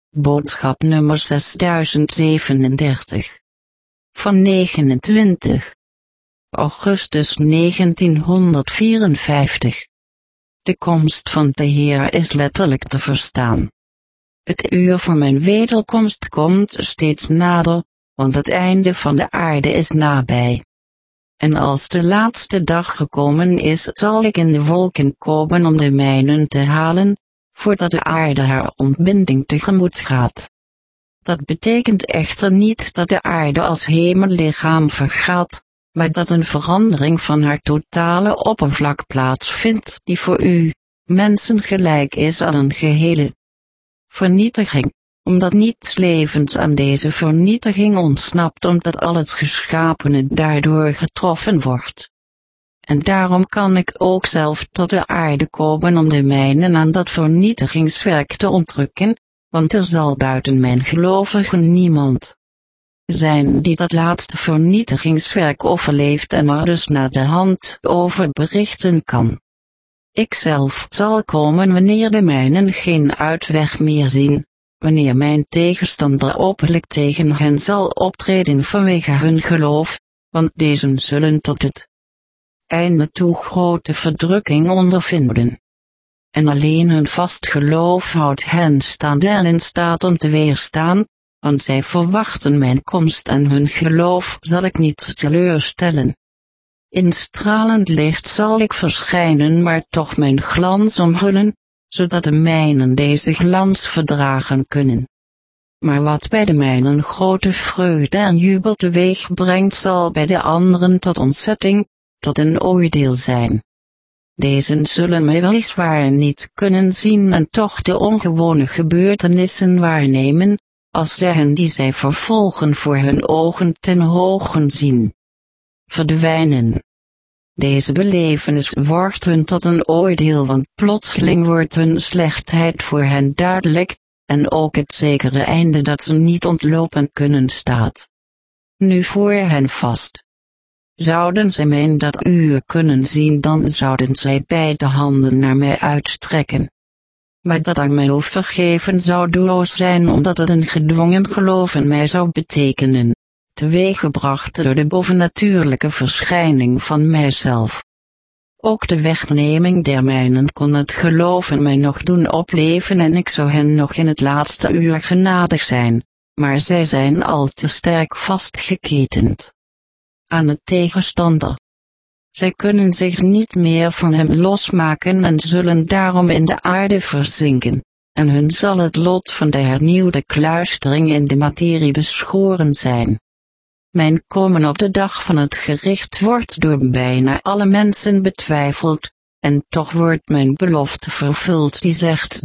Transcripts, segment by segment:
Boodschap nummer 6037. Van 29 augustus 1954. De komst van de Heer is letterlijk te verstaan. Het uur van mijn wederkomst komt steeds nader, want het einde van de aarde is nabij. En als de laatste dag gekomen is, zal ik in de wolken komen om de mijnen te halen, voordat de aarde haar ontbinding tegemoet gaat. Dat betekent echter niet dat de aarde als hemellichaam vergaat, maar dat een verandering van haar totale oppervlak plaatsvindt die voor u, mensen, gelijk is aan een gehele vernietiging, omdat niets levens aan deze vernietiging ontsnapt, omdat al het geschapene daardoor getroffen wordt. En daarom kan ik ook zelf tot de aarde komen om de mijnen aan dat vernietigingswerk te ontrukken, want er zal buiten mijn gelovigen niemand zijn die dat laatste vernietigingswerk overleeft en er dus naar de hand over berichten kan. Ikzelf zal komen wanneer de mijnen geen uitweg meer zien, wanneer mijn tegenstander openlijk tegen hen zal optreden vanwege hun geloof, want deze zullen tot het einde toe grote verdrukking ondervinden. En alleen hun vast geloof houdt hen staande en in staat om te weerstaan, want zij verwachten mijn komst en hun geloof zal ik niet teleurstellen. In stralend licht zal ik verschijnen, maar toch mijn glans omhullen, zodat de mijnen deze glans verdragen kunnen. Maar wat bij de mijnen grote vreugde en jubel teweeg brengt, zal bij de anderen tot ontzetting, tot een oordeel zijn. Dezen zullen mij weliswaar niet kunnen zien en toch de ongewone gebeurtenissen waarnemen, als zij hen die zij vervolgen voor hun ogen ten hogen zien verdwijnen. Deze belevenis wordt hun tot een oordeel, want plotseling wordt hun slechtheid voor hen duidelijk, en ook het zekere einde dat ze niet ontlopen kunnen staat nu voor hen vast. Zouden zij mij in dat uur kunnen zien, dan zouden zij beide handen naar mij uitstrekken. Maar dat aan mij overgeven zou doelloos zijn, omdat het een gedwongen geloof in mij zou betekenen, teweeggebracht door de bovennatuurlijke verschijning van mijzelf. Ook de wegneming der mijnen kon het geloof in mij nog doen opleven en ik zou hen nog in het laatste uur genadig zijn, maar zij zijn al te sterk vastgeketend aan het tegenstander. Zij kunnen zich niet meer van hem losmaken en zullen daarom in de aarde verzinken, en hun zal het lot van de hernieuwde kluistering in de materie beschoren zijn. Mijn komen op de dag van het gericht wordt door bijna alle mensen betwijfeld, en toch wordt mijn belofte vervuld die zegt: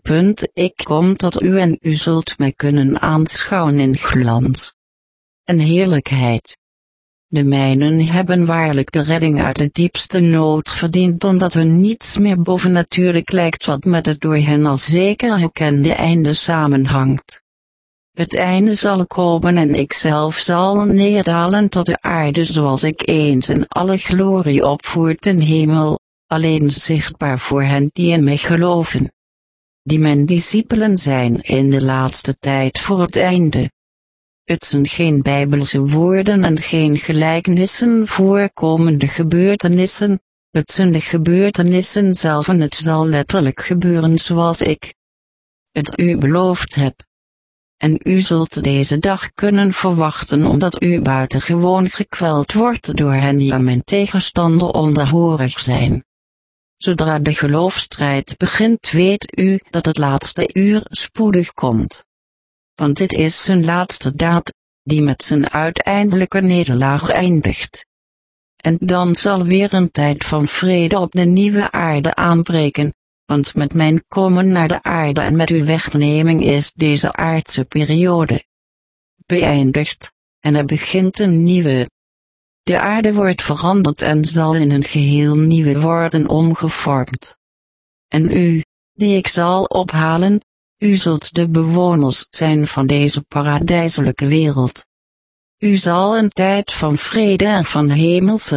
ik kom tot u en u zult mij kunnen aanschouwen in glans en heerlijkheid. De mijnen hebben waarlijk de redding uit de diepste nood verdiend, omdat hun niets meer bovennatuurlijk lijkt wat met het door hen als zeker gekende einde samenhangt. Het einde zal komen en ikzelf zal neerdalen tot de aarde zoals ik eens in alle glorie opvoer ten hemel, alleen zichtbaar voor hen die in mij geloven, die mijn discipelen zijn in de laatste tijd voor het einde. Het zijn geen bijbelse woorden en geen gelijkenissen voorkomende gebeurtenissen, het zijn de gebeurtenissen zelf en het zal letterlijk gebeuren zoals ik het u beloofd heb. En u zult deze dag kunnen verwachten, omdat u buitengewoon gekweld wordt door hen die aan mijn tegenstander onderhorig zijn. Zodra de geloofsstrijd begint, weet u dat het laatste uur spoedig komt. Want dit is zijn laatste daad, die met zijn uiteindelijke nederlaag eindigt. En dan zal weer een tijd van vrede op de nieuwe aarde aanbreken, want met mijn komen naar de aarde en met uw wegneming is deze aardse periode beëindigd, en er begint een nieuwe. De aarde wordt veranderd en zal in een geheel nieuwe worden omgevormd. En u, die ik zal ophalen, u zult de bewoners zijn van deze paradijselijke wereld. U zal een tijd van vrede en van hemelse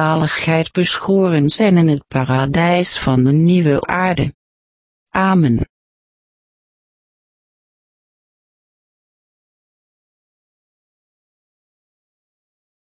gelukzaligheid beschoren zijn in het paradijs van de nieuwe aarde. Amen.